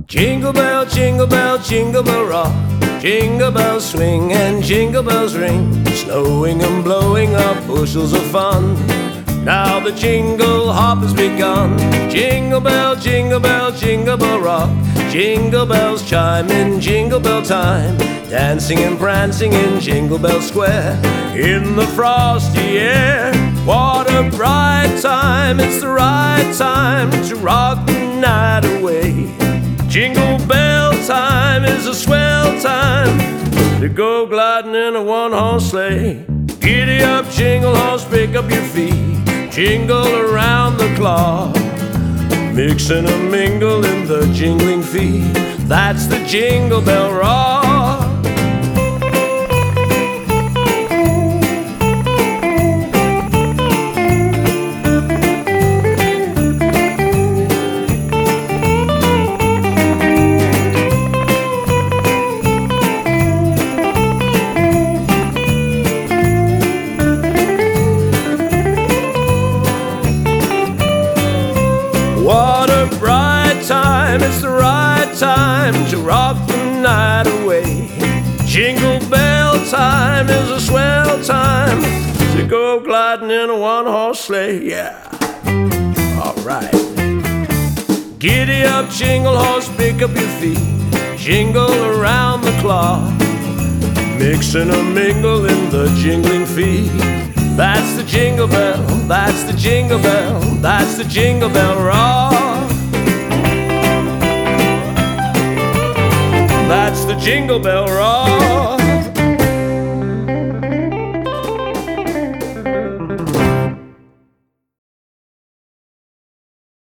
Jingle bell, jingle bell, jingle bell rock. Jingle bells swing and jingle bells ring, snowing and blowing up bushels of fun. Now the jingle hop has begun. Jingle bell, jingle bell, jingle bell rock. Jingle bells chime in jingle bell time, dancing and prancing in Jingle Bell Square. In the frosty air, what a bright time. It's the right time to rock the night away. Jingle bell time is a swell time to go gliding in a one-horse sleigh. Giddy up, jingle horse, pick up your feet, jingle around the clock, mix and a mingle in the jingling feet. That's the Jingle Bell Rock. What a bright time, it's the right time to rock the night away. Jingle bell time is a swell time to go gliding in a one-horse sleigh, yeah. Alright. Giddy up, jingle horse, pick up your feet, jingle around the clock, mix and a mingle in the jingling feet. That's the jingle bell, that's the jingle bell, that's the Jingle Bell Rock. That's the Jingle Bell Rock.